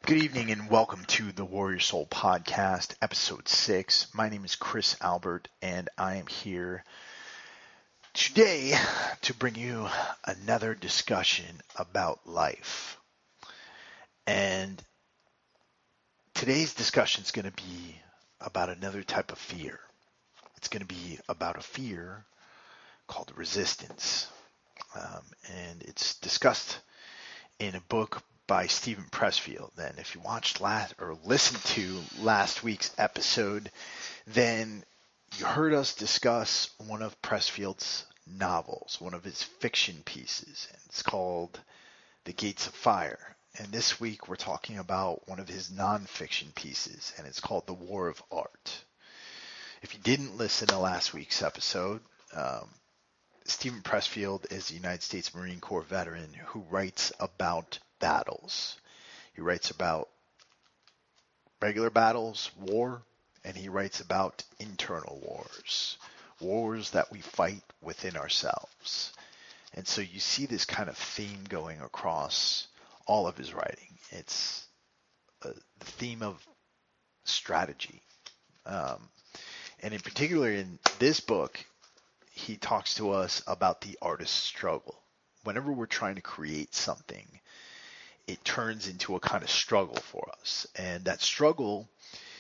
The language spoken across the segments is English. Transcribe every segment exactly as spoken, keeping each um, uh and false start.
Good evening and welcome to the Warrior Soul Podcast, episode six. My name is Chris Albert and I am here today to bring you another discussion about life. And today's discussion is going to be about another type of fear. It's going to be about a fear called resistance. Um, and it's discussed in a book by Steven Pressfield. Then if you watched last or listened to last week's episode, then you heard us discuss one of Pressfield's novels, one of his fiction pieces. And it's called The Gates of Fire. And this week we're talking about one of his nonfiction pieces, and it's called The War of Art. If you didn't listen to last week's episode, um, Steven Pressfield is a United States Marine Corps veteran who writes about battles. He writes about regular battles, war, and he writes about internal wars, wars that we fight within ourselves. And so you see this kind of theme going across all of his writing. It's uh, the theme of strategy. Um, and in particular in this book, he talks to us about the artist's struggle. Whenever we're trying to create something, it turns into a kind of struggle for us. And that struggle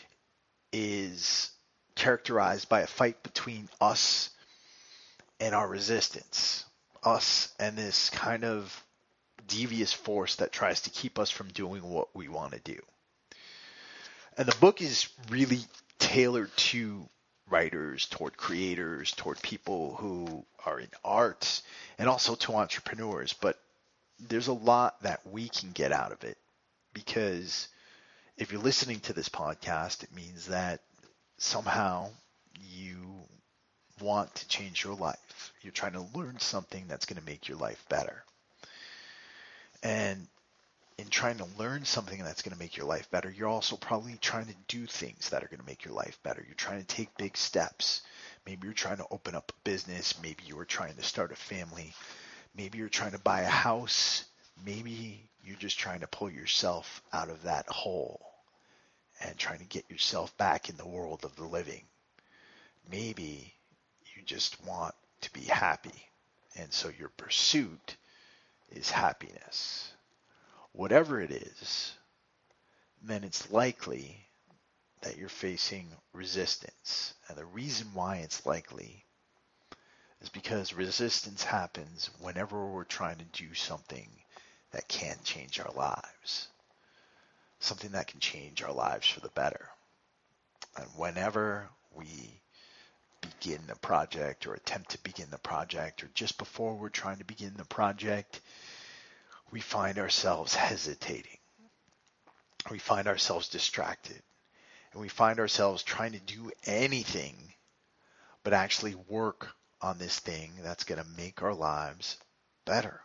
is characterized by a fight between us and our resistance, us and this kind of devious force that tries to keep us from doing what we want to do. And the book is really tailored to writers, toward creators, toward people who are in art, and also to entrepreneurs. But there's a lot that we can get out of it, because if you're listening to this podcast, it means that somehow you want to change your life. You're trying to learn something that's going to make your life better. And in trying to learn something that's going to make your life better, you're also probably trying to do things that are going to make your life better. You're trying to take big steps. Maybe you're trying to open up a business. Maybe you are trying to start a family. Maybe you're trying to buy a house. Maybe you're just trying to pull yourself out of that hole and trying to get yourself back in the world of the living. Maybe you just want to be happy, and so your pursuit is happiness. Whatever it is, then it's likely that you're facing resistance. And the reason why it's likely is because resistance happens whenever we're trying to do something that can change our lives, something that can change our lives for the better. And whenever we begin the project or attempt to begin the project, or just before we're trying to begin the project, we find ourselves hesitating. We find ourselves distracted. And we find ourselves trying to do anything but actually work on this thing that's going to make our lives better.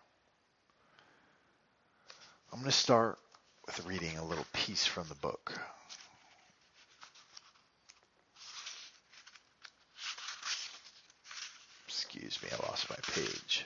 I'm going to start with reading a little piece from the book. Excuse me, I lost my page.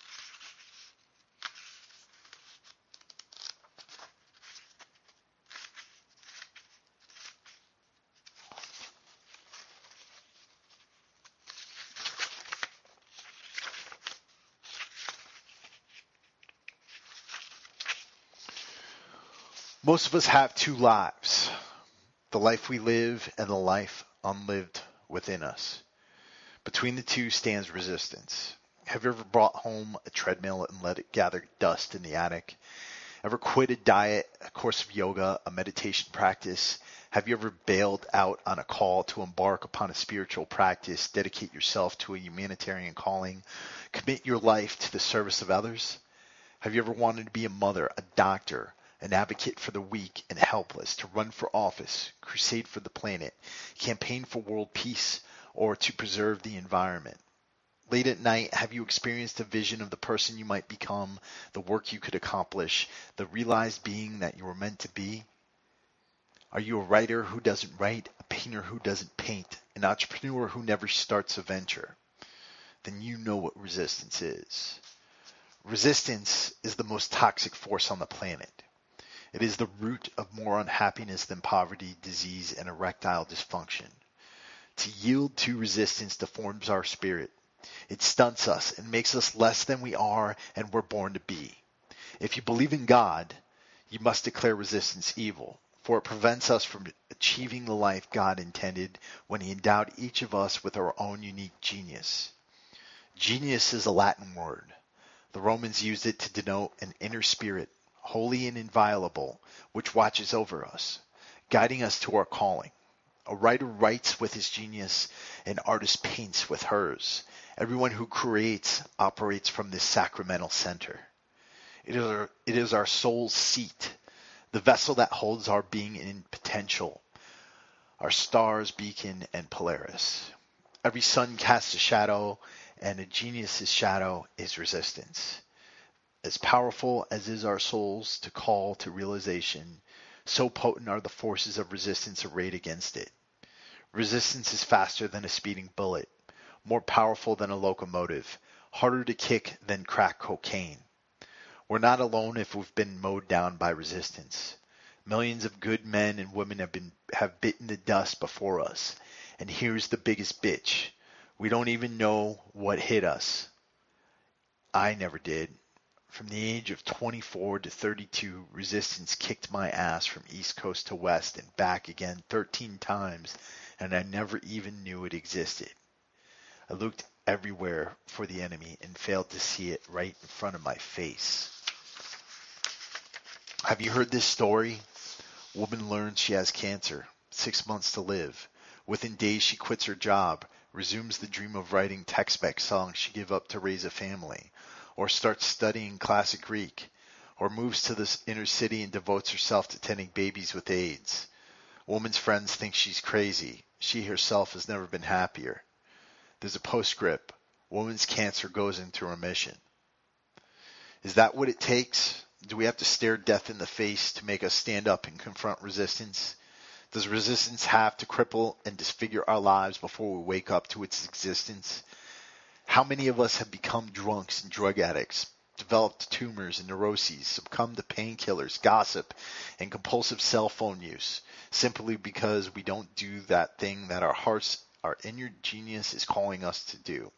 Most of us have two lives, the life we live and the life unlived within us. Between the two stands resistance. Have you ever brought home a treadmill and let it gather dust in the attic? Ever quit a diet, a course of yoga, a meditation practice? Have you ever bailed out on a call to embark upon a spiritual practice, dedicate yourself to a humanitarian calling, commit your life to the service of others? Have you ever wanted to be a mother, a doctor, an advocate for the weak and helpless, to run for office, crusade for the planet, campaign for world peace, or to preserve the environment? Late at night, have you experienced a vision of the person you might become, the work you could accomplish, the realized being that you were meant to be? Are you a writer who doesn't write, a painter who doesn't paint, an entrepreneur who never starts a venture? Then you know what resistance is. Resistance is the most toxic force on the planet. It is the root of more unhappiness than poverty, disease, and erectile dysfunction. To yield to resistance deforms our spirit. It stunts us and makes us less than we are and were born to be. If you believe in God, you must declare resistance evil, for it prevents us from achieving the life God intended when he endowed each of us with our own unique genius. Genius is a Latin word. The Romans used it to denote an inner spirit, holy and inviolable, which watches over us, guiding us to our calling. A writer writes with his genius, an artist paints with hers. Everyone who creates operates from this sacramental center. It is our, it is our soul's seat, the vessel that holds our being in potential, our star's beacon and Polaris. Every sun casts a shadow, and a genius's shadow is resistance. As powerful as is our souls to call to realization, so potent are the forces of resistance arrayed against it. Resistance is faster than a speeding bullet, more powerful than a locomotive, harder to kick than crack cocaine. We're not alone if we've been mowed down by resistance. Millions of good men and women have been have bitten the dust before us. And here's the biggest bitch. We don't even know what hit us. I never did. From the age of twenty-four to thirty-two, resistance kicked my ass from East Coast to West and back again thirteen times, and I never even knew it existed. I looked everywhere for the enemy and failed to see it right in front of my face. Have you heard this story? Woman learns she has cancer, six months to live. Within days she quits her job, resumes the dream of writing tech-spec songs she gave up to raise a family, or starts studying classic Greek, or moves to the inner city and devotes herself to tending babies with AIDS. Woman's friends think she's crazy. She herself has never been happier. There's a postscript. Woman's cancer goes into remission. Is that what it takes? Do we have to stare death in the face to make us stand up and confront resistance? Does resistance have to cripple and disfigure our lives before we wake up to its existence? How many of us have become drunks and drug addicts, developed tumors and neuroses, succumbed to painkillers, gossip, and compulsive cell phone use, simply because we don't do that thing that our hearts, our inner genius is calling us to do?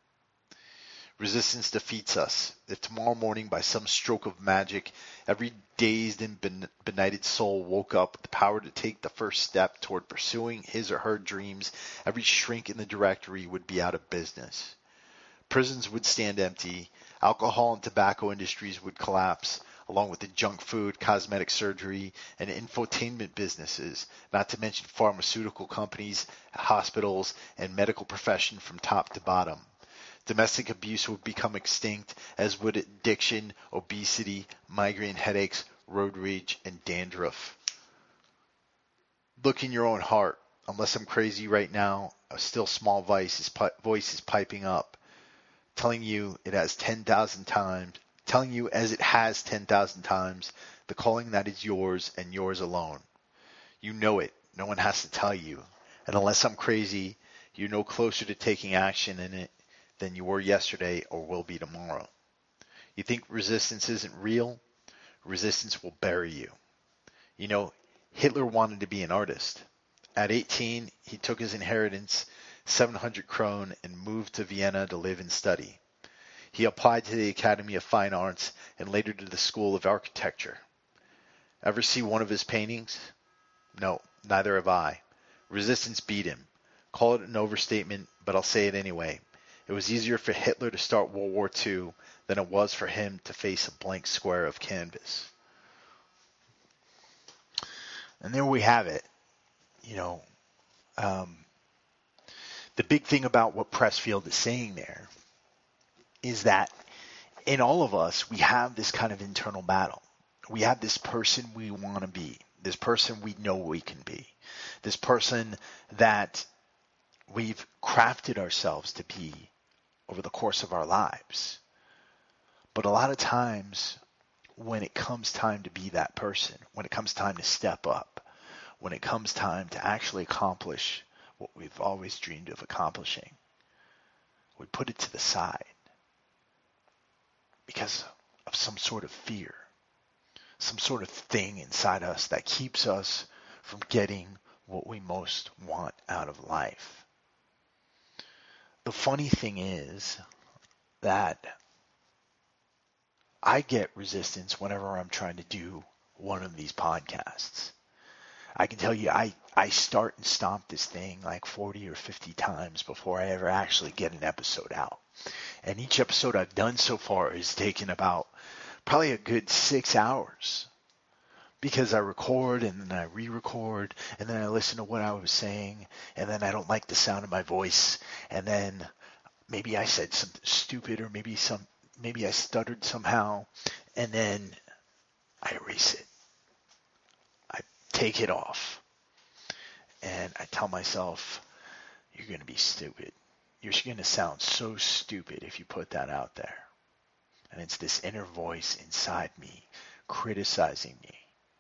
Resistance defeats us. If tomorrow morning, by some stroke of magic, every dazed and benighted soul woke up with the power to take the first step toward pursuing his or her dreams, every shrink in the directory would be out of business. Prisons would stand empty, alcohol and tobacco industries would collapse, along with the junk food, cosmetic surgery, and infotainment businesses, not to mention pharmaceutical companies, hospitals, and medical profession from top to bottom. Domestic abuse would become extinct, as would addiction, obesity, migraine headaches, road rage, and dandruff. Look in your own heart. Unless I'm crazy right now, a still small voice is, pi- voice is piping up, telling you it has ten thousand times, telling you as it has ten thousand times, the calling that is yours and yours alone. You know it. No one has to tell you. And unless I'm crazy, you're no closer to taking action in it than you were yesterday or will be tomorrow. You think resistance isn't real? Resistance will bury you. You know, Hitler wanted to be an artist. At eighteen, he took his inheritance, seven hundred krone, and moved to Vienna to live and study. He applied to the Academy of Fine Arts and later to the School of Architecture. Ever see one of his paintings? No, neither have I. Resistance beat him. Call it an overstatement, but I'll say it anyway. It was easier for Hitler to start World War Two than it was for him to face a blank square of canvas. And there we have it. You know, um, the big thing about what Pressfield is saying there is that in all of us, we have this kind of internal battle. We have this person we want to be, this person we know we can be, this person that we've crafted ourselves to be over the course of our lives. But a lot of times when it comes time to be that person, when it comes time to step up, when it comes time to actually accomplish what we've always dreamed of accomplishing, we put it to the side because of some sort of fear, some sort of thing inside us that keeps us from getting what we most want out of life. The funny thing is that I get resistance whenever I'm trying to do one of these podcasts. I can tell you I, I start and stop this thing like forty or fifty times before I ever actually get an episode out. And each episode I've done so far has taken about probably a good six hours because I record and then I re-record and then I listen to what I was saying and then I don't like the sound of my voice and then maybe I said something stupid or maybe some maybe I stuttered somehow and then I erase it. I take it off and I tell myself, you're going to be stupid. You're going to sound so stupid if you put that out there. And it's this inner voice inside me criticizing me,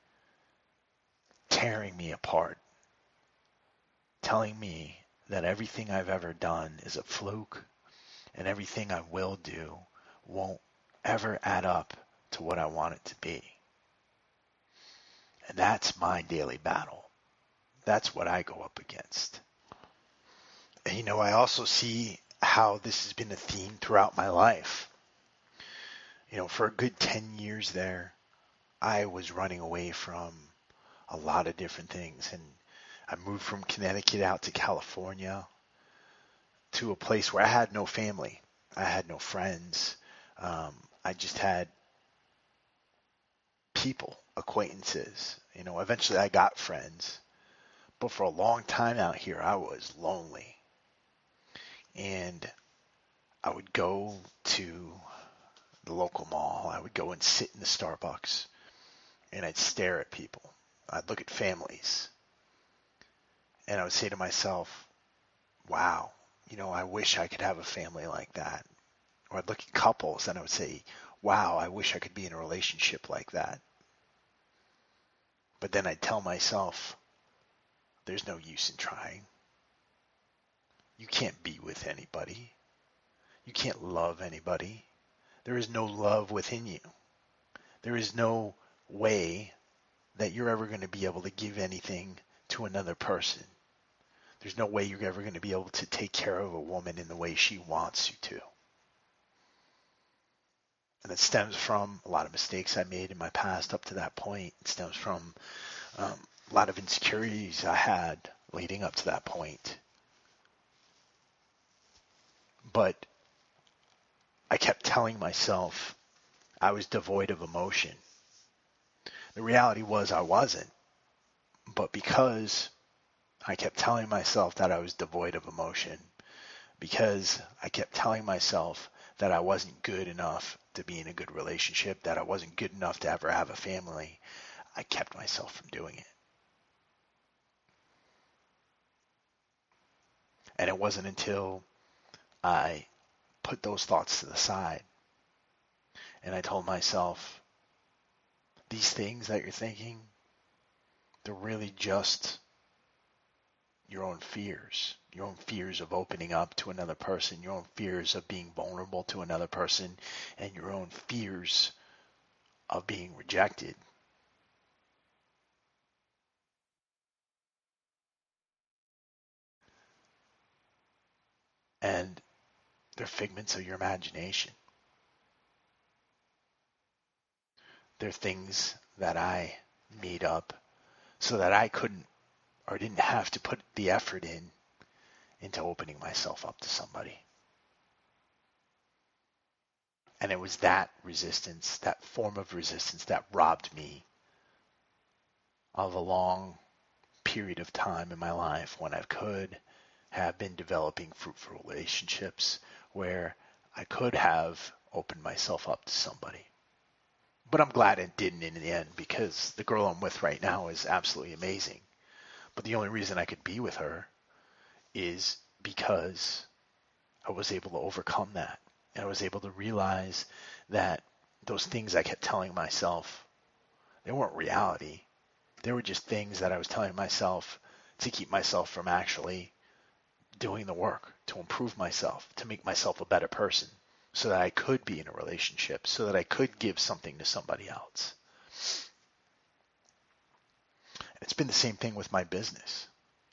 tearing me apart, telling me that everything I've ever done is a fluke and everything I will do won't ever add up to what I want it to be. And that's my daily battle. That's what I go up against. And you know, I also see how this has been a theme throughout my life. You know, for a good ten years there, I was running away from a lot of different things. And I moved from Connecticut out to California to a place where I had no family. I had no friends. Um, I just had people, acquaintances. You know, eventually I got friends. But for a long time out here, I was lonely. And I would go to the local mall. I would go and sit in the Starbucks. And I'd stare at people. I'd look at families. And I would say to myself, wow, you know, I wish I could have a family like that. Or I'd look at couples and I would say, wow, I wish I could be in a relationship like that. But then I'd tell myself, there's no use in trying. You can't be with anybody. You can't love anybody. There is no love within you. There is no way that you're ever going to be able to give anything to another person. There's no way you're ever going to be able to take care of a woman in the way she wants you to. And it stems from a lot of mistakes I made in my past up to that point. It stems from um, a lot of insecurities I had leading up to that point. But I kept telling myself I was devoid of emotion. The reality was I wasn't. But because I kept telling myself that I was devoid of emotion, because I kept telling myself that I wasn't good enough to be in a good relationship, that I wasn't good enough to ever have a family, I kept myself from doing it. And it wasn't until I put those thoughts to the side and I told myself, these things that you're thinking, they're really just your own fears, your own fears of opening up to another person, your own fears of being vulnerable to another person, and your own fears of being rejected. And they're figments of your imagination. They're things that I made up so that I couldn't or didn't have to put the effort in into opening myself up to somebody. And it was that resistance, that form of resistance that robbed me of a long period of time in my life when I could have been developing fruitful relationships where I could have opened myself up to somebody. But I'm glad it didn't in the end because the girl I'm with right now is absolutely amazing. But the only reason I could be with her is because I was able to overcome that. And I was able to realize that those things I kept telling myself, they weren't reality. They were just things that I was telling myself to keep myself from actually doing the work, to improve myself, to make myself a better person, so that I could be in a relationship, so that I could give something to somebody else. been the same thing with my business.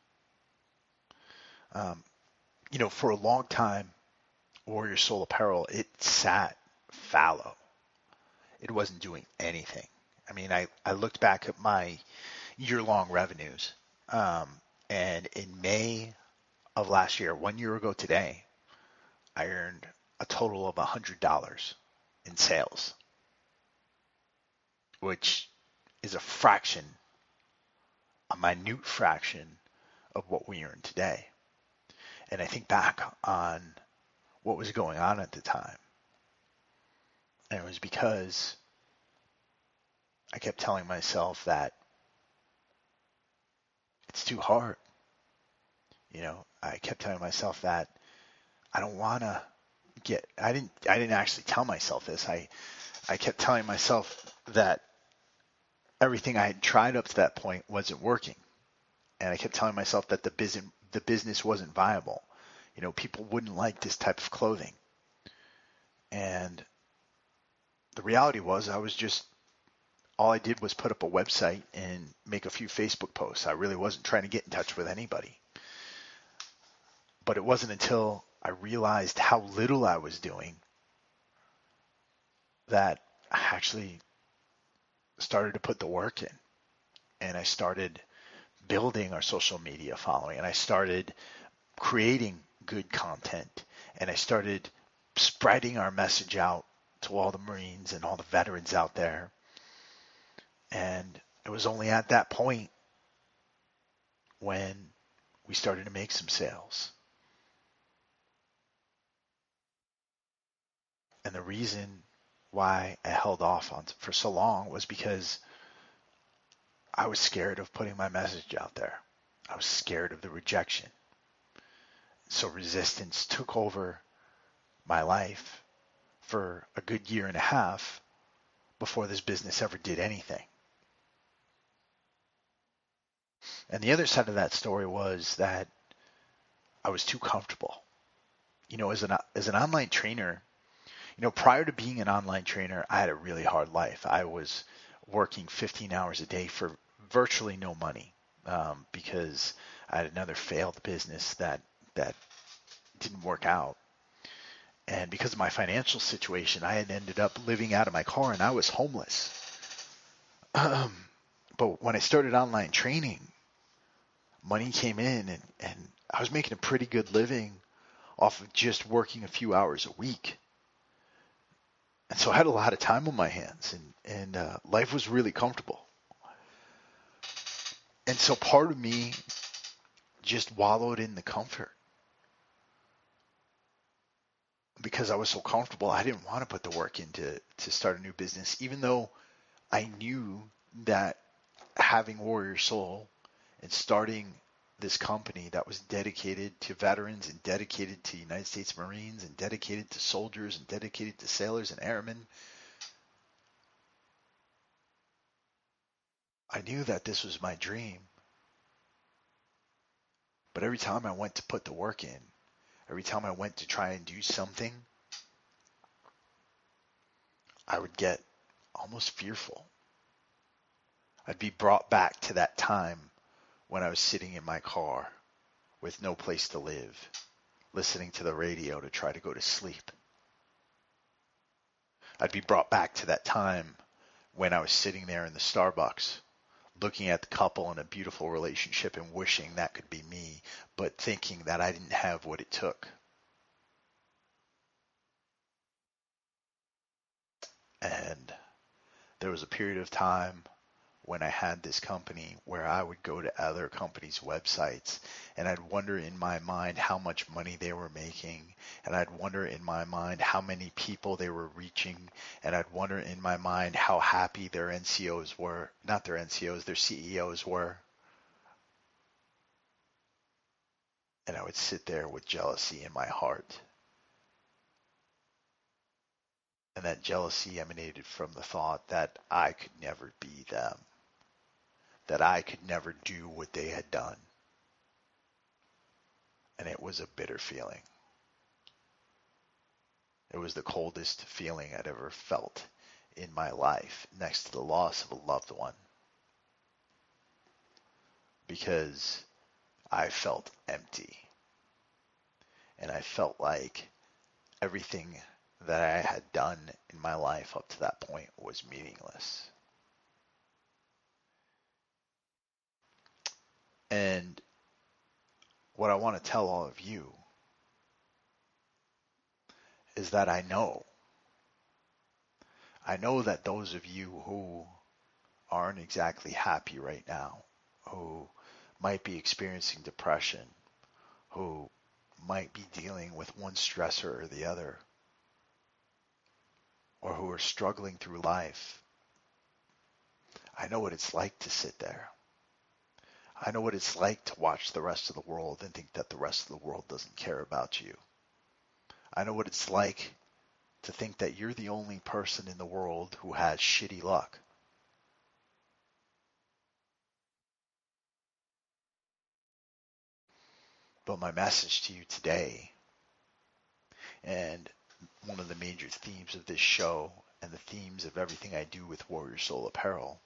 Um, you know, for a long time, Warrior Soul Apparel, it sat fallow. It wasn't doing anything. I mean, I, I looked back at my year-long revenues, um, and in May of last year, one year ago today, I earned a total of one hundred dollars in sales, which is a fraction, a minute fraction of what we earn today. And I think back on what was going on at the time. And it was because I kept telling myself that it's too hard. You know, I kept telling myself that I don't want to get, I didn't, I didn't actually tell myself this. I, I kept telling myself that everything I had tried up to that point wasn't working. And I kept telling myself that the business, the business wasn't viable. You know, people wouldn't like this type of clothing. And the reality was I was just, all I did was put up a website and make a few Facebook posts. I really wasn't trying to get in touch with anybody. But it wasn't until I realized how little I was doing that I actually started to put the work in. And I started building our social media following. And I started creating good content. And I started spreading our message out to all the Marines and all the veterans out there. And it was only at that point when we started to make some sales. And the reason why I held off on for so long was because I was scared of putting my message out there. I was scared of the rejection. So resistance took over my life for a good year and a half before this business ever did anything. And the other side of that story was that I was too comfortable. You know, as an as an online trainer, you know, prior to being an online trainer, I had a really hard life. I was working fifteen hours a day for virtually no money um, because I had another failed business that that didn't work out. And because of my financial situation, I had ended up living out of my car and I was homeless. Um, but when I started online training, money came in and, and I was making a pretty good living off of just working a few hours a week. And so I had a lot of time on my hands and, and uh, life was really comfortable. And so part of me just wallowed in the comfort. Because I was so comfortable, I didn't want to put the work into to start a new business, even though I knew that having Warrior Soul and starting this company that was dedicated to veterans and dedicated to United States Marines and dedicated to soldiers and dedicated to sailors and airmen, I knew that this was my dream. But every time I went to put the work in, every time I went to try and do something, I would get almost fearful. I'd be brought back to that time when I was sitting in my car with no place to live, listening to the radio to try to go to sleep. I'd be brought back to that time when I was sitting there in the Starbucks, looking at the couple in a beautiful relationship and wishing that could be me, but thinking that I didn't have what it took. And there was a period of time when I had this company where I would go to other companies' websites and I'd wonder in my mind how much money they were making, and I'd wonder in my mind how many people they were reaching, and I'd wonder in my mind how happy their N C Os were, not their N C Os, their C E Os were. And I would sit there with jealousy in my heart. And that jealousy emanated from the thought that I could never be them, that I could never do what they had done. And it was a bitter feeling. It was the coldest feeling I'd ever felt in my life, next to the loss of a loved one. because I felt empty. And I felt like everything that I had done in my life up to that point was meaningless. And what I want to tell all of you is that I know. I know that those of you who aren't exactly happy right now, who might be experiencing depression, who might be dealing with one stressor or the other, or who are struggling through life, I know what it's like to sit there. I know what it's like to watch the rest of the world and think that the rest of the world doesn't care about you. I know what it's like to think that you're the only person in the world who has shitty luck. But my message to you today, and one of the major themes of this show, and the themes of everything I do with Warrior Soul Apparel,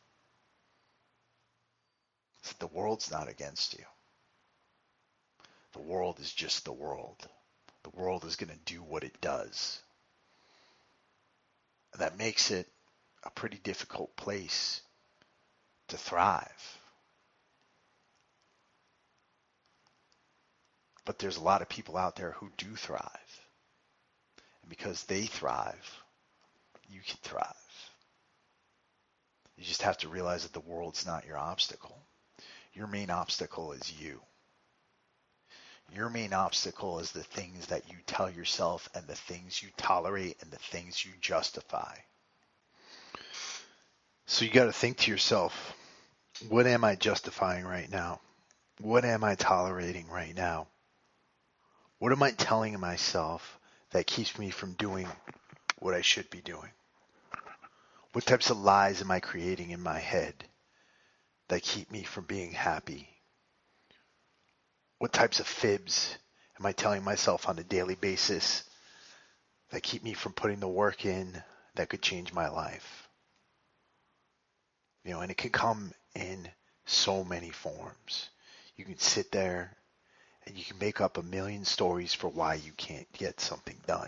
is that the world's not against you. The world is just the world. The world is going to do what it does. And that makes it a pretty difficult place to thrive. But there's a lot of people out there who do thrive. And because they thrive, you can thrive. You just have to realize that the world's not your obstacle. Your main obstacle is you. Your main obstacle is the things that you tell yourself and the things you tolerate and the things you justify. So you got to think to yourself, what am I justifying right now? What am I tolerating right now? What am I telling myself that keeps me from doing what I should be doing? What types of lies am I creating in my head that keep me from being happy? What types of fibs am I telling myself on a daily basis that keep me from putting the work in that could change my life? You know, and it can come in so many forms. You can sit there and you can make up a million stories for why you can't get something done.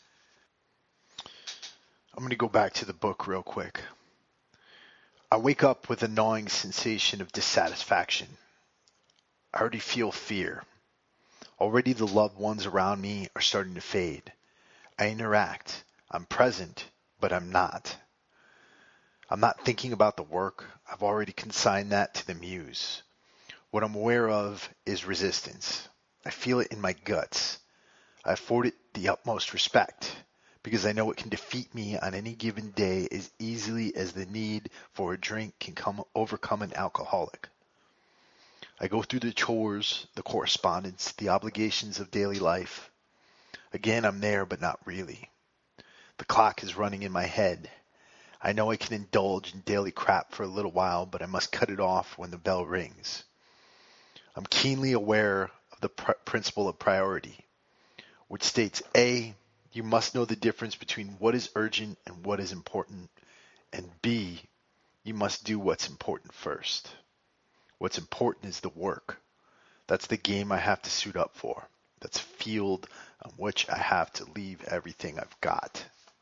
I'm going to go back to the book real quick. I wake up with a gnawing sensation of dissatisfaction. I already feel fear. Already the loved ones around me are starting to fade. I interact. I'm present, but I'm not. I'm not thinking about the work. I've already consigned that to the muse. What I'm aware of is resistance. I feel it in my guts. I afford it the utmost respect because I know it can defeat me on any given day as easily as the need for a drink can come overcome an alcoholic. I go through the chores, the correspondence, the obligations of daily life. Again, I'm there, but not really. The clock is running in my head. I know I can indulge in daily crap for a little while, but I must cut it off when the bell rings. I'm keenly aware of the pr- principle of priority, which states A, you must know the difference between what is urgent and what is important, and B, you must do what's important first. What's important is the work. That's the game I have to suit up for. That's a field on which I have to leave everything I've got.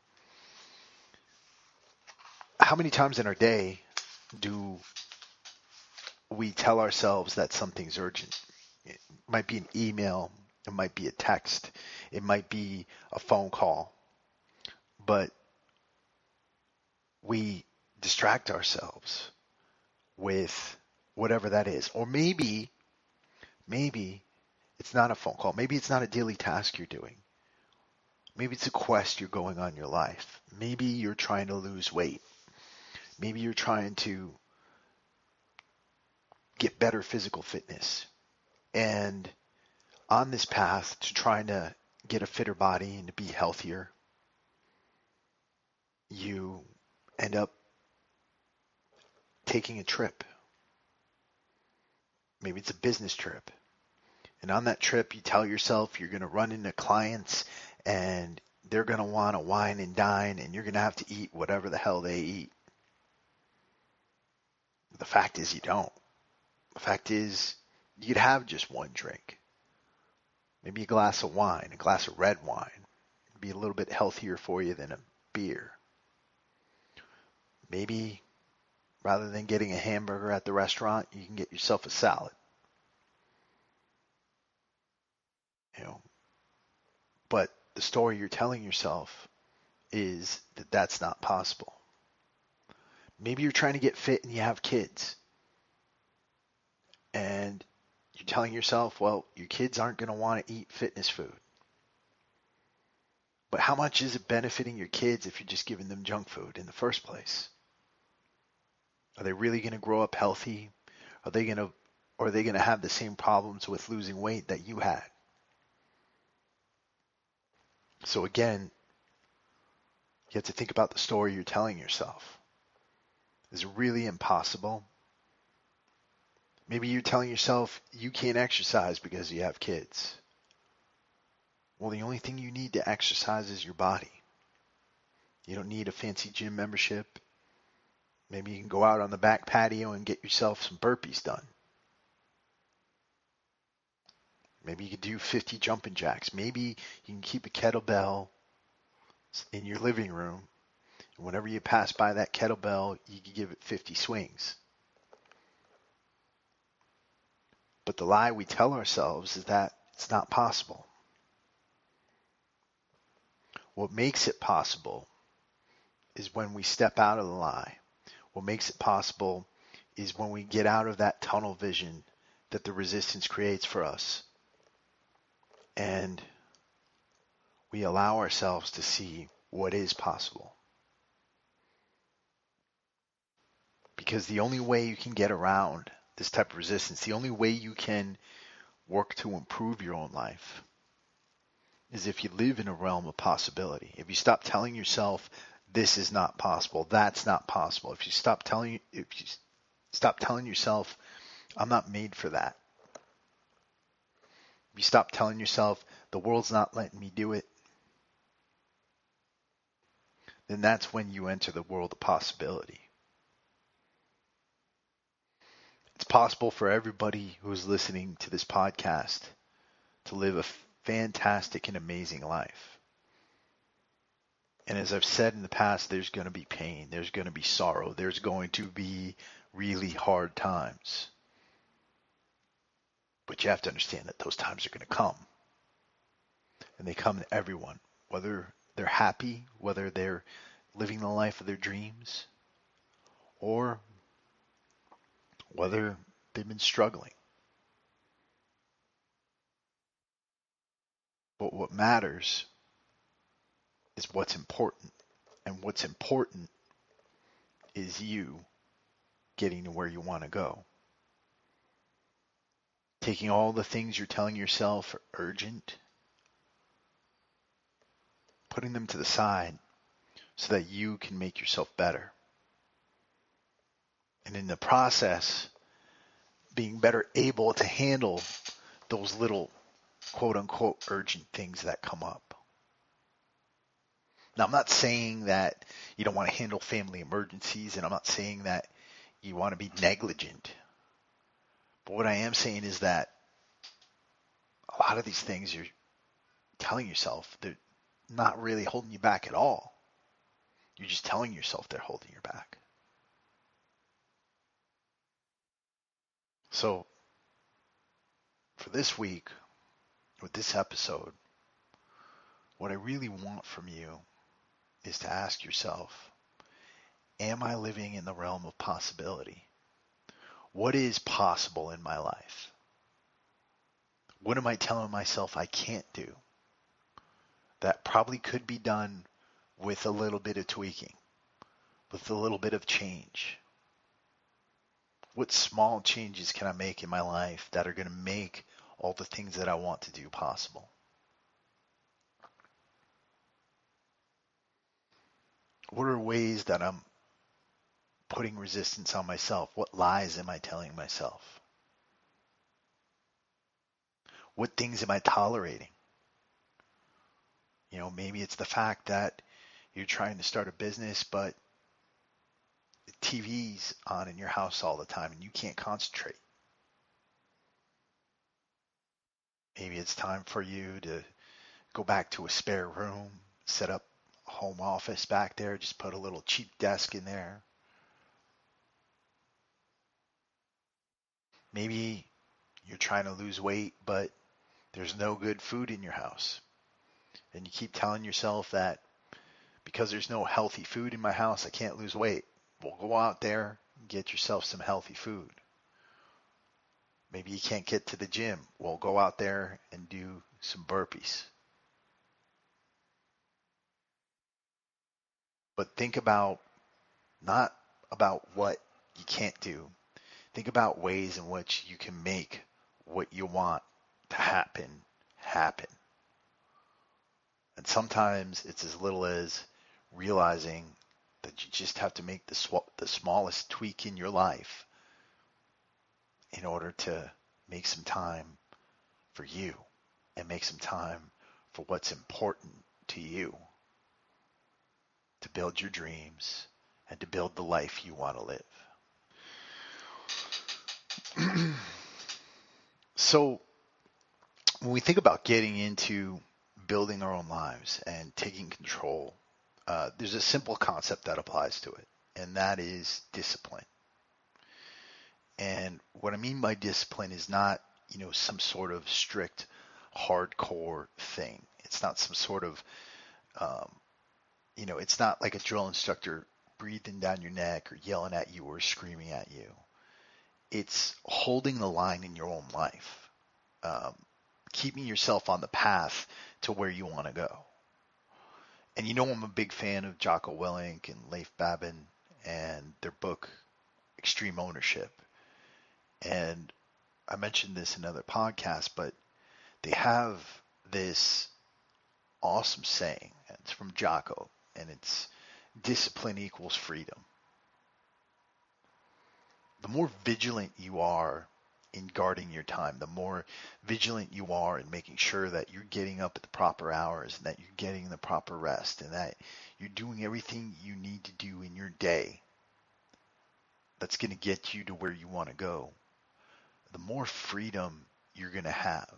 How many times in our day do we tell ourselves that something's urgent? It might be an email. It might be a text. It might be a phone call. But we distract ourselves with whatever that is. Or maybe, maybe it's not a phone call. Maybe it's not a daily task you're doing. Maybe it's a quest you're going on in your life. Maybe you're trying to lose weight. Maybe you're trying to get better physical fitness. And on this path to trying to get a fitter body and to be healthier, you end up taking a trip. Maybe it's a business trip. And on that trip, you tell yourself you're going to run into clients and they're going to want to wine and dine and you're going to have to eat whatever the hell they eat. The fact is you don't. The fact is, you could have just one drink. Maybe a glass of wine, a glass of red wine. It'd be a little bit healthier for you than a beer. Maybe rather than getting a hamburger at the restaurant, you can get yourself a salad. You know, but the story you're telling yourself is that that's not possible. Maybe you're trying to get fit and you have kids. And you're telling yourself, well, your kids aren't going to want to eat fitness food. But how much is it benefiting your kids if you're just giving them junk food in the first place? Are they really going to grow up healthy? Are they going to, or are they going to have the same problems with losing weight that you had? So again, you have to think about the story you're telling yourself. Is it really impossible? Maybe you're telling yourself you can't exercise because you have kids. Well, the only thing you need to exercise is your body. You don't need a fancy gym membership. Maybe you can go out on the back patio and get yourself some burpees done. Maybe you can do fifty jumping jacks. Maybe you can keep a kettlebell in your living room. And whenever you pass by that kettlebell, you can give it fifty swings. But the lie we tell ourselves is that it's not possible. What makes it possible is when we step out of the lie. What makes it possible is when we get out of that tunnel vision that the resistance creates for us. And we allow ourselves to see what is possible. Because the only way you can get around this type of resistance, the only way you can work to improve your own life is if you live in a realm of possibility. If you stop telling yourself this is not possible, that's not possible. If you stop telling if you stop telling yourself I'm not made for that. If you stop telling yourself the world's not letting me do it, then that's when you enter the world of possibility. It's possible for everybody who's listening to this podcast to live a fantastic and amazing life. And as I've said in the past, there's going to be pain, there's going to be sorrow, there's going to be really hard times. But you have to understand that those times are going to come. And they come to everyone, whether they're happy, whether they're living the life of their dreams, or whether they've been struggling. But what matters is what's important. And what's important is you getting to where you want to go. Taking all the things you're telling yourself are urgent, putting them to the side so that you can make yourself better. And in the process, being better able to handle those little quote unquote urgent things that come up. Now, I'm not saying that you don't want to handle family emergencies, and I'm not saying that you want to be negligent. But what I am saying is that a lot of these things you're telling yourself, they're not really holding you back at all. You're just telling yourself they're holding you back. So, for this week, with this episode, what I really want from you is to ask yourself, am I living in the realm of possibility? What is possible in my life? What am I telling myself I can't do? That probably could be done with a little bit of tweaking, with a little bit of change. What small changes can I make in my life that are going to make all the things that I want to do possible? What are ways that I'm putting resistance on myself? What lies am I telling myself? What things am I tolerating? You know, maybe it's the fact that you're trying to start a business, but the T V's on in your house all the time and you can't concentrate. Maybe it's time for you to go back to a spare room, set up a home office back there, just put a little cheap desk in there. Maybe you're trying to lose weight, but there's no good food in your house. And you keep telling yourself that because there's no healthy food in my house, I can't lose weight. Well, go out there and get yourself some healthy food. Maybe you can't get to the gym. Well, go out there and do some burpees. But think about not about what you can't do. Think about ways in which you can make what you want to happen, happen. And sometimes it's as little as realizing that you just have to make the sw- the smallest tweak in your life in order to make some time for you and make some time for what's important to you, to build your dreams and to build the life you want to live. So when we think about getting into building our own lives and taking control, uh, there's a simple concept that applies to it, and that is discipline. And what I mean by discipline is not, you know, some sort of strict, hardcore thing. It's not some sort of, um, you know, it's not like a drill instructor breathing down your neck or yelling at you or screaming at you. It's holding the line in your own life, um, keeping yourself on the path to where you want to go. And you know I'm a big fan of Jocko Willink and Leif Babin and their book, Extreme Ownership. And I mentioned this in other podcasts, but they have this awesome saying. It's from Jocko, and it's discipline equals freedom. The more vigilant you are in guarding your time, the more vigilant you are in making sure that you're getting up at the proper hours and that you're getting the proper rest and that you're doing everything you need to do in your day that's going to get you to where you want to go, the more freedom you're going to have.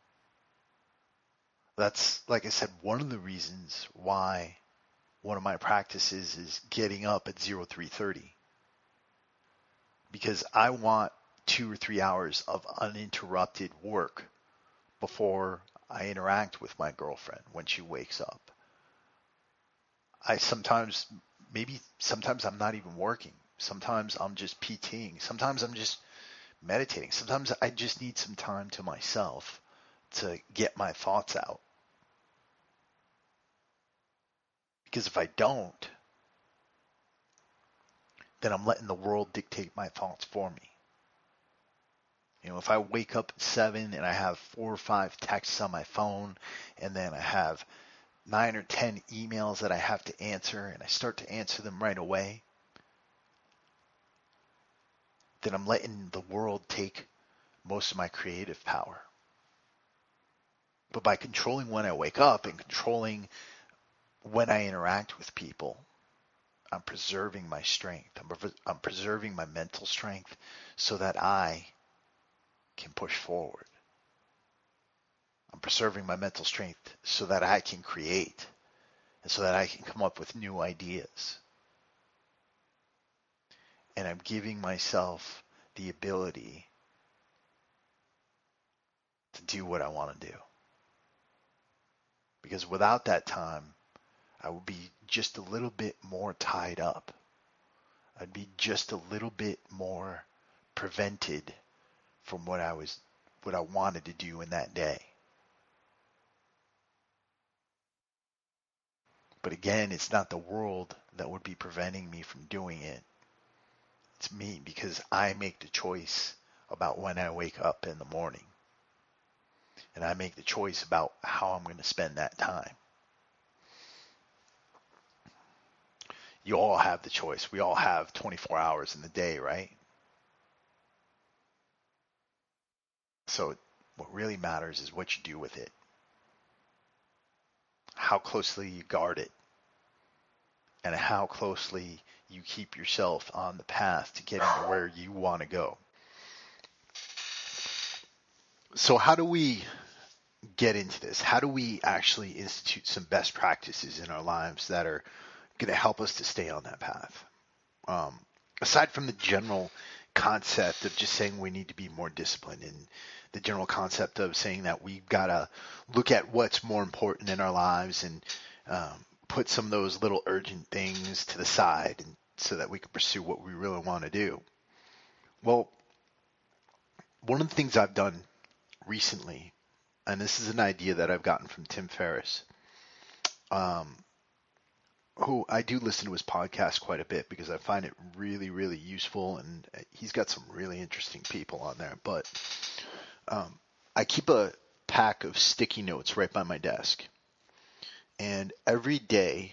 That's, like I said, one of the reasons why one of my practices is getting up at three thirty. Because I want two or three hours of uninterrupted work before I interact with my girlfriend when she wakes up. I sometimes, maybe sometimes I'm not even working. Sometimes I'm just PTing. Sometimes I'm just meditating. Sometimes I just need some time to myself to get my thoughts out. Because if I don't, then I'm letting the world dictate my thoughts for me. You know, if I wake up at seven and I have four or five texts on my phone, and then I have nine or ten emails that I have to answer, and I start to answer them right away, then I'm letting the world take most of my creative power. But by controlling when I wake up and controlling when I interact with people, I'm preserving my strength. I'm, pre- I'm preserving my mental strength so that I can push forward. I'm preserving my mental strength so that I can create and so that I can come up with new ideas. And I'm giving myself the ability to do what I want to do. Because without that time, I would be just a little bit more tied up. I'd be just a little bit more prevented from what I was, what I wanted to do in that day. But again, it's not the world that would be preventing me from doing it. It's me, because I make the choice about when I wake up in the morning. And I make the choice about how I'm going to spend that time. You all have the choice. We all have twenty-four hours in the day, right? So what really matters is what you do with it. How closely you guard it. And how closely you keep yourself on the path to getting to where you want to go. So how do we get into this? How do we actually institute some best practices in our lives that are going to help us to stay on that path? Um, aside from the general concept of just saying we need to be more disciplined, and the general concept of saying that we've got to look at what's more important in our lives and um, put some of those little urgent things to the side, and so that we can pursue what we really want to do. Well, one of the things I've done recently, and this is an idea that I've gotten from Tim Ferriss, um, who I do listen to his podcast quite a bit because I find it really, really useful, and he's got some really interesting people on there. But um, I keep a pack of sticky notes right by my desk, and every day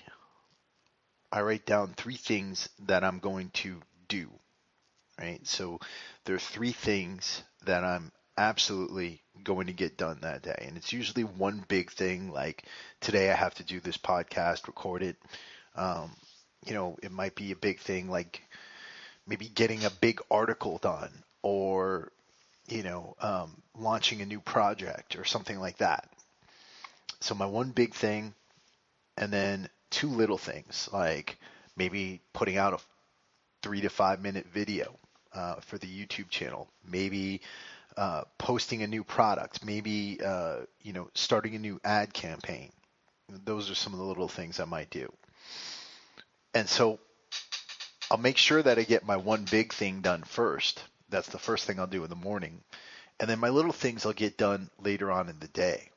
I write down three things that I'm going to do, right? So there are three things that I'm absolutely going to get done that day. And it's usually one big thing, like today I have to do this podcast, record it. Um, you know, it might be a big thing like maybe getting a big article done, or, you know, um, launching a new project or something like that. So my one big thing, and then two little things, like maybe putting out a three to five minute video uh, for the YouTube channel, maybe uh, posting a new product, maybe, uh, you know, starting a new ad campaign. Those are some of the little things I might do. And so I'll make sure that I get my one big thing done first. That's the first thing I'll do in the morning. And then my little things I'll get done later on in the day.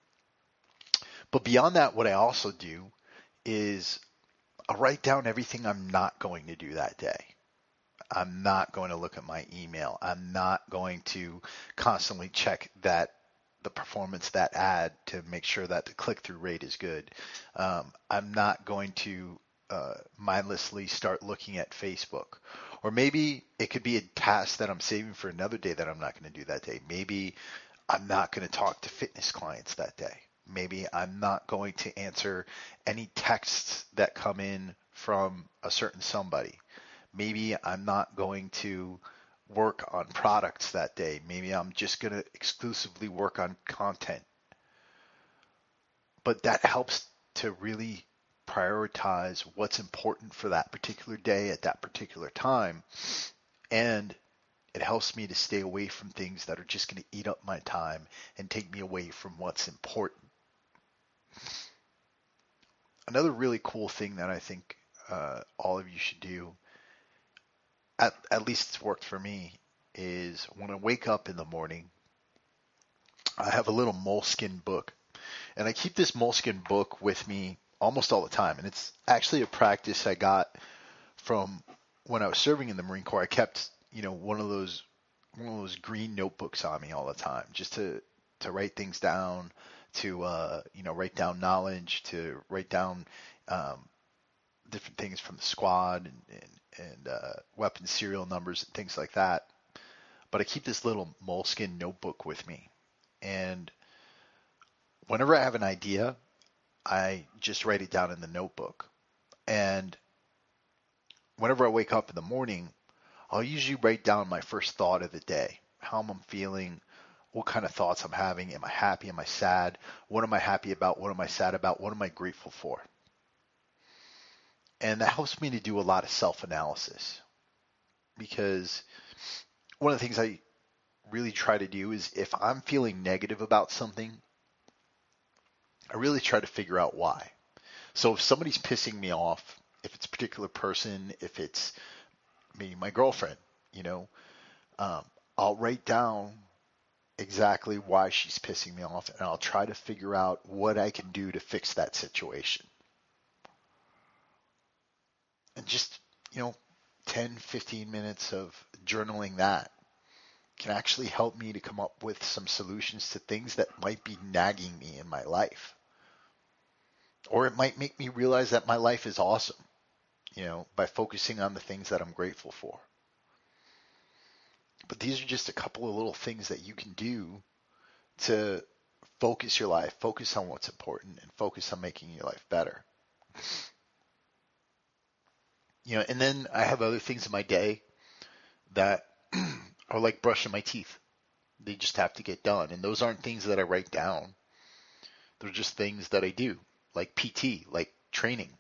But beyond that, what I also do is I'll write down everything I'm not going to do that day. I'm not going to look at my email. I'm not going to constantly check that the performance of that ad to make sure that the click-through rate is good. Um, I'm not going to uh, mindlessly start looking at Facebook. Or maybe it could be a task that I'm saving for another day that I'm not going to do that day. Maybe I'm not going to talk to fitness clients that day. Maybe I'm not going to answer any texts that come in from a certain somebody. Maybe I'm not going to work on products that day. Maybe I'm just going to exclusively work on content. But that helps to really prioritize what's important for that particular day at that particular time. And it helps me to stay away from things that are just going to eat up my time and take me away from what's important. Another really cool thing that I think uh, all of you should do, at, at least it's worked for me, is when I wake up in the morning, I have a little Moleskine book. And I keep this Moleskine book with me almost all the time. And it's actually a practice I got from when I was serving in the Marine Corps. I kept, you know, one of those one of those green notebooks on me all the time, just to, to write things down, to uh, you know, write down knowledge, to write down um, different things from the squad and, and, and uh, weapon serial numbers and things like that. But I keep this little Moleskine notebook with me, and whenever I have an idea, I just write it down in the notebook. And whenever I wake up in the morning, I'll usually write down my first thought of the day, how I'm feeling, what kind of thoughts I'm having. Am I happy? Am I sad? What am I happy about? What am I sad about? What am I grateful for? And that helps me to do a lot of self-analysis, because one of the things I really try to do is, if I'm feeling negative about something, I really try to figure out why. So if somebody's pissing me off, if it's a particular person, if it's maybe my girlfriend, you know, um, I'll write down exactly why she's pissing me off, and I'll try to figure out what I can do to fix that situation. And just, you know, ten, fifteen minutes of journaling that can actually help me to come up with some solutions to things that might be nagging me in my life. Or it might make me realize that my life is awesome, you know, by focusing on the things that I'm grateful for. But these are just a couple of little things that you can do to focus your life, focus on what's important, and focus on making your life better. You know, and then I have other things in my day that are like brushing my teeth. They just have to get done. And those aren't things that I write down. They're just things that I do, like P T, like training.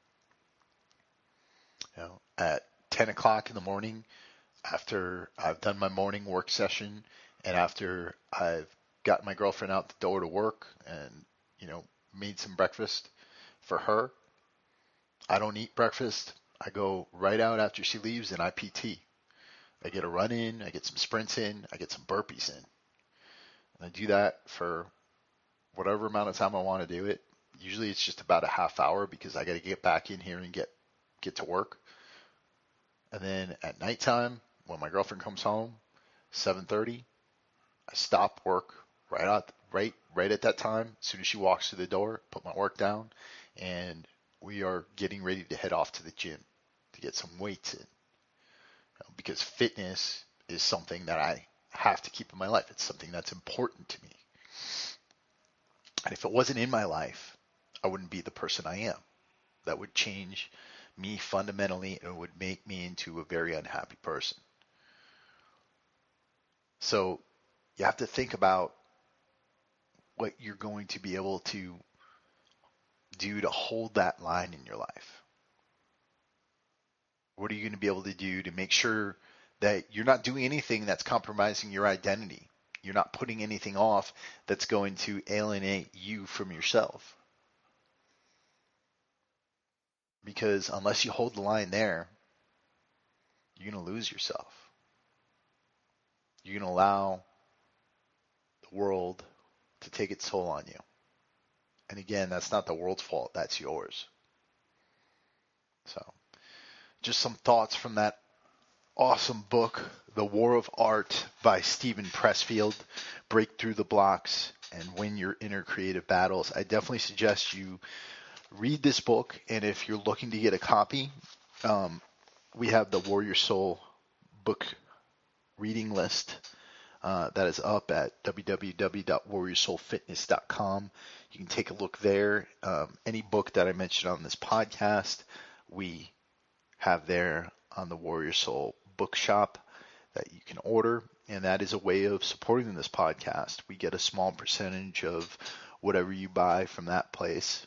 You know, at ten o'clock in the morning, after I've done my morning work session and after I've got my girlfriend out the door to work and, you know, made some breakfast for her, I don't eat breakfast. I go right out after she leaves and I P T. I get a run in, I get some sprints in, I get some burpees in. And I do that for whatever amount of time I want to do it. Usually it's just about a half hour because I got to get back in here and get get to work. And then at nighttime, when my girlfriend comes home, seven thirty, I stop work right out right right at that time. As soon as she walks through the door, put my work down, and we are getting ready to head off to the gym to get some weights in. You know, because fitness is something that I have to keep in my life. It's something that's important to me. And if it wasn't in my life, I wouldn't be the person I am. That would change me fundamentally and would make me into a very unhappy person. So you have to think about what you're going to be able to do to hold that line in your life. What are you going to be able to do to make sure that you're not doing anything that's compromising your identity? You're not putting anything off that's going to alienate you from yourself. Because unless you hold the line there, you're going to lose yourself. You're going to allow the world to take its toll on you. And again, that's not the world's fault. That's yours. So, just some thoughts from that awesome book, The War of Art by Steven Pressfield. Break through the blocks and win your inner creative battles. I definitely suggest you read this book. And if you're looking to get a copy, um, we have the Warrior Soul book reading list uh, that is up at w w w dot warrior soul fitness dot com. You can take a look there. Um, any book that I mentioned on this podcast, we have there on the Warrior Soul bookshop that you can order, and that is a way of supporting this podcast. We get a small percentage of whatever you buy from that place.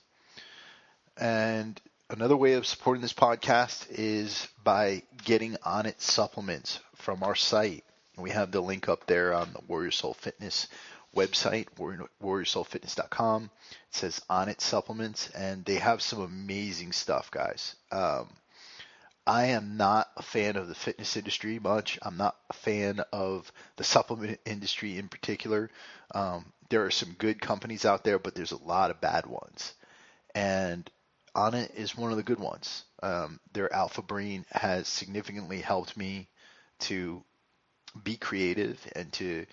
And another way of supporting this podcast is by getting Onnit supplements from our site. We have the link up there on the Warrior Soul Fitness website, warrior soul fitness dot com. It says Onnit supplements, and they have some amazing stuff, guys. Um, I am not a fan of the fitness industry much. I'm not a fan of the supplement industry in particular. Um, there are some good companies out there, but there's a lot of bad ones. And Onnit is one of the good ones. Um, their Alpha Brain has significantly helped me to be creative and to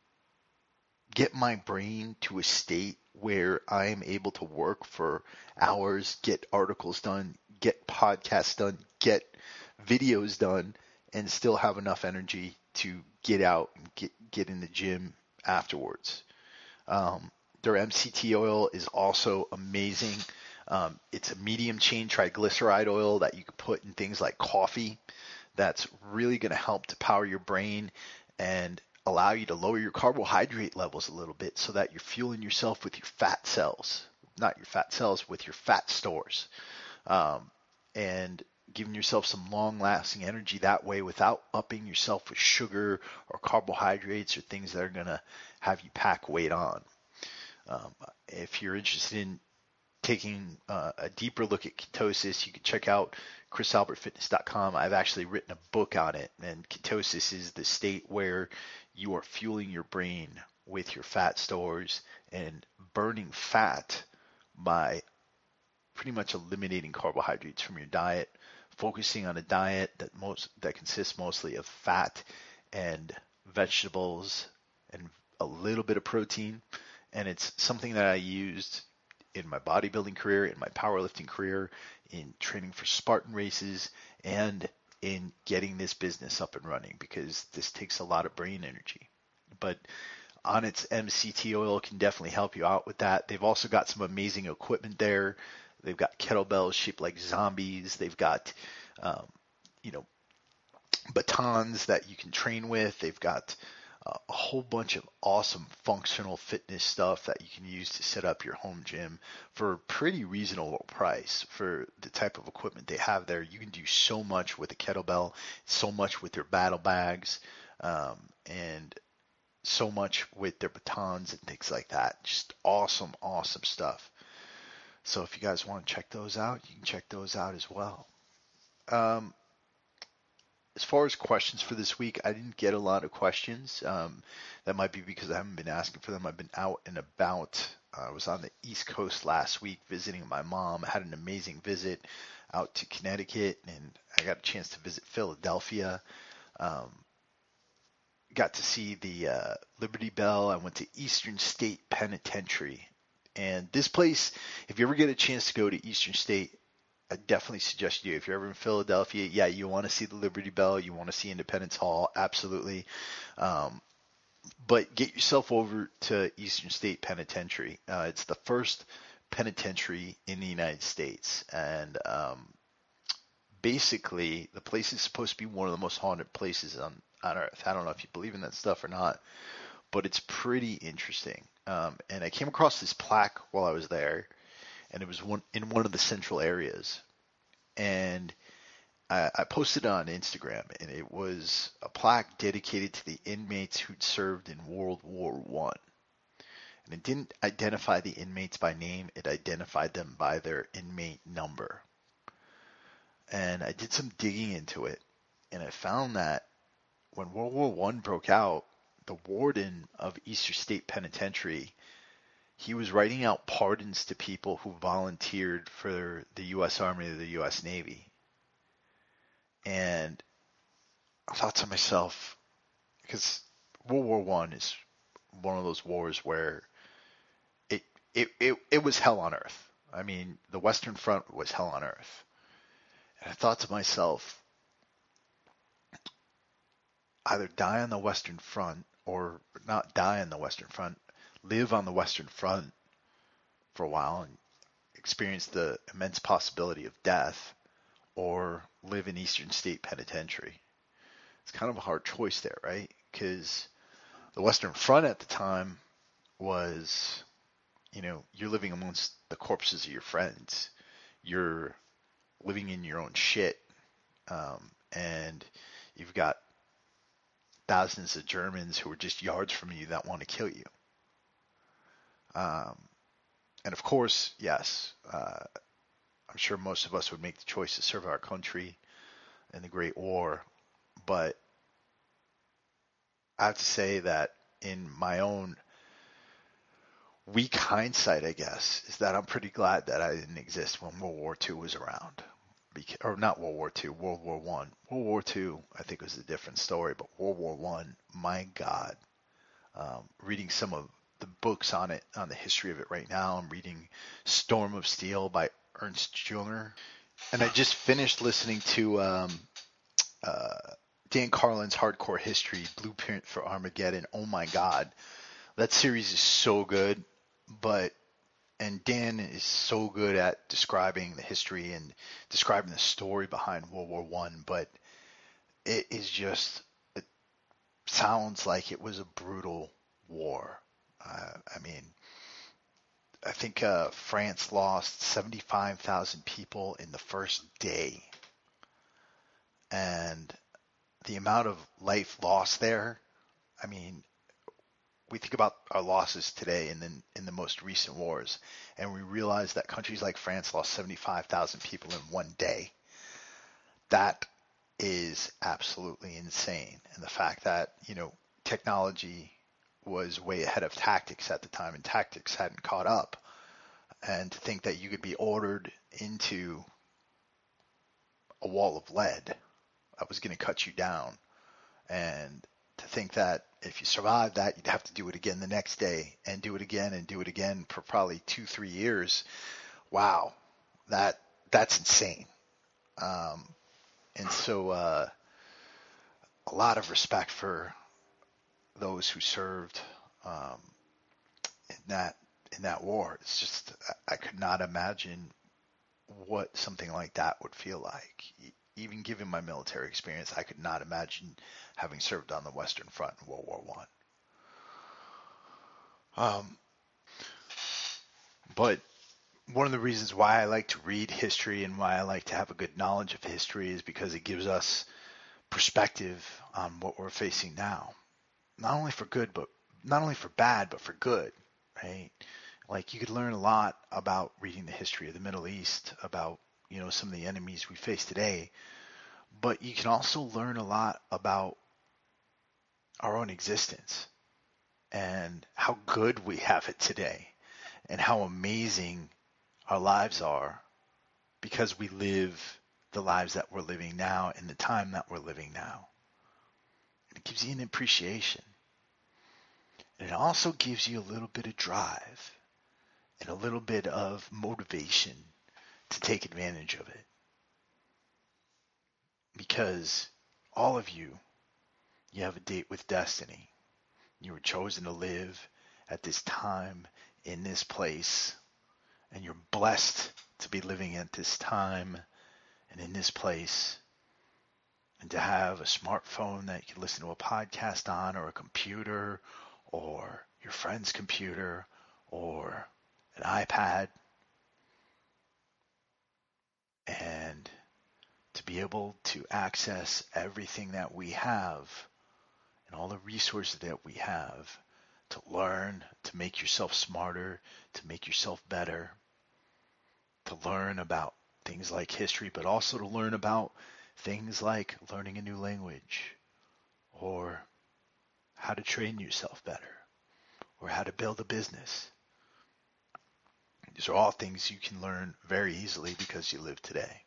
get my brain to a state where I am able to work for hours, get articles done, get podcasts done, get videos done, and still have enough energy to get out and get, get in the gym afterwards. Um, their M C T oil is also amazing. Um, it's a medium chain triglyceride oil that you can put in things like coffee. That's really going to help to power your brain and allow you to lower your carbohydrate levels a little bit so that you're fueling yourself with your fat cells, not your fat cells, with your fat stores, um, and giving yourself some long-lasting energy that way without upping yourself with sugar or carbohydrates or things that are going to have you pack weight on. Um, if you're interested in taking uh, a deeper look at ketosis, you can check out chris albert fitness dot com. I've actually written a book on it, and ketosis is the state where you are fueling your brain with your fat stores and burning fat by pretty much eliminating carbohydrates from your diet, focusing on a diet that most that consists mostly of fat and vegetables and a little bit of protein. And it's something that I used in my bodybuilding career, in my powerlifting career, in training for Spartan races, and in getting this business up and running, because this takes a lot of brain energy. But Onnit's M C T oil can definitely help you out with that. They've also got some amazing equipment there. They've got kettlebells shaped like zombies. They've got, um, you know, batons that you can train with. They've got uh, a whole bunch of awesome functional fitness stuff that you can use to set up your home gym for a pretty reasonable price for the type of equipment they have there. You can do so much with a kettlebell, so much with their battle bags, um, and so much with their batons and things like that. Just awesome, awesome stuff. So if you guys want to check those out, you can check those out as well. Um, as far as questions for this week, I didn't get a lot of questions. Um, that might be because I haven't been asking for them. I've been out and about. I was on the East Coast last week visiting my mom. I had an amazing visit out to Connecticut, and I got a chance to visit Philadelphia. Um, got to see the uh, Liberty Bell. I went to Eastern State Penitentiary. And this place, if you ever get a chance to go to Eastern State, I definitely suggest you. If you're ever in Philadelphia, yeah, you want to see the Liberty Bell, you want to see Independence Hall, absolutely. Um, but get yourself over to Eastern State Penitentiary. Uh, it's the first penitentiary in the United States, and um, basically, the place is supposed to be one of the most haunted places on on Earth. I don't know if you believe in that stuff or not, but it's pretty interesting. Um, and I came across this plaque while I was there, and it was one in one of the central areas. And I, I posted it on Instagram, and it was a plaque dedicated to the inmates who'd served in World War One. And it didn't identify the inmates by name; it identified them by their inmate number. And I did some digging into it, and I found that when World War One broke out, the warden of Eastern State Penitentiary, he was writing out pardons to people who volunteered for the U S Army or the U S Navy. And I thought to myself, because World War One is one of those wars where it, it it it was hell on earth. I mean, the Western Front was hell on earth. And I thought to myself, either die on the Western Front or not die on the Western Front, live on the Western Front for a while and experience the immense possibility of death, or live in Eastern State Penitentiary. It's kind of a hard choice there, right? Because the Western Front at the time was, you know, you're living amongst the corpses of your friends. You're living in your own shit. Um, and you've got thousands of Germans who are just yards from you that want to kill you. Um, and of course, yes, uh, I'm sure most of us would make the choice to serve our country in the Great War, but I have to say that in my own weak hindsight, I guess, is that I'm pretty glad that I didn't exist when World War Two was around. Beca- or not World War Two, World War One. World War Two, I think, was a different story, but World War One, my God. Um, reading some of the books on it, on the history of it right now. I'm reading Storm of Steel by Ernst Junger. And I just finished listening to um, uh, Dan Carlin's Hardcore History, Blueprint for Armageddon. Oh my God. That series is so good, but and Dan is so good at describing the history and describing the story behind World War One, but it is just, it sounds like it was a brutal war. Uh, I mean, I think uh, France lost seventy-five thousand people in the first day. And the amount of life lost there, I mean, we think about our losses today and then in the most recent wars, and we realize that countries like France lost seventy-five thousand people in one day. That is absolutely insane. And the fact that, you know, technology was way ahead of tactics at the time, and tactics hadn't caught up. And to think that you could be ordered into a wall of lead that was going to cut you down, and to think that if you survived that, you'd have to do it again the next day and do it again and do it again for probably two, three years. Wow, that that's insane. Um, and so uh, a lot of respect for those who served um, in that in that war. It's just, I could not imagine what something like that would feel like. even given my military experience, I could not imagine having served on the Western Front in World War One. Um, but one of the reasons why I like to read history and why I like to have a good knowledge of history is because it gives us perspective on what we're facing now. Not only for good, but not only for bad, but for good, right? Like you could learn a lot about reading the history of the Middle East, about, you know, some of the enemies we face today, but you can also learn a lot about our own existence and how good we have it today and how amazing our lives are because we live the lives that we're living now in the time that we're living now. It gives you an appreciation. And it also gives you a little bit of drive and a little bit of motivation to take advantage of it. Because all of you, you have a date with destiny. You were chosen to live at this time, in this place, and you're blessed to be living at this time and in this place, and to have a smartphone that you can listen to a podcast on, or a computer, or your friend's computer, or an iPad, and to be able to access everything that we have and all the resources that we have to learn, to make yourself smarter, to make yourself better, to learn about things like history, but also to learn about things like learning a new language, or how to train yourself better, or how to build a business. These are all things you can learn very easily because you live today.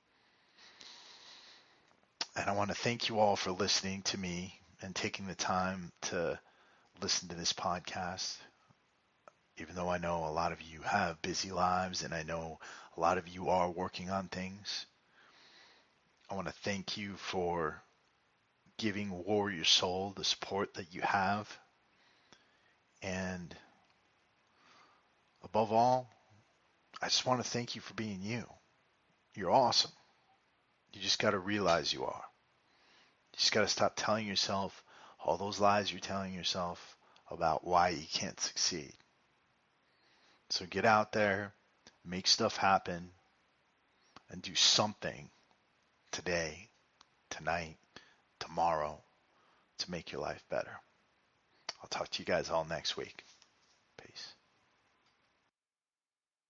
And I want to thank you all for listening to me and taking the time to listen to this podcast. Even though I know a lot of you have busy lives and I know a lot of you are working on things, I want to thank you for giving Warrior Soul the support that you have. And above all, I just want to thank you for being you. You're awesome. You just got to realize you are. You just got to stop telling yourself all those lies you're telling yourself about why you can't succeed. So get out there, make stuff happen, and do something today, tonight, tomorrow to make your life better. I'll talk to you guys all next week.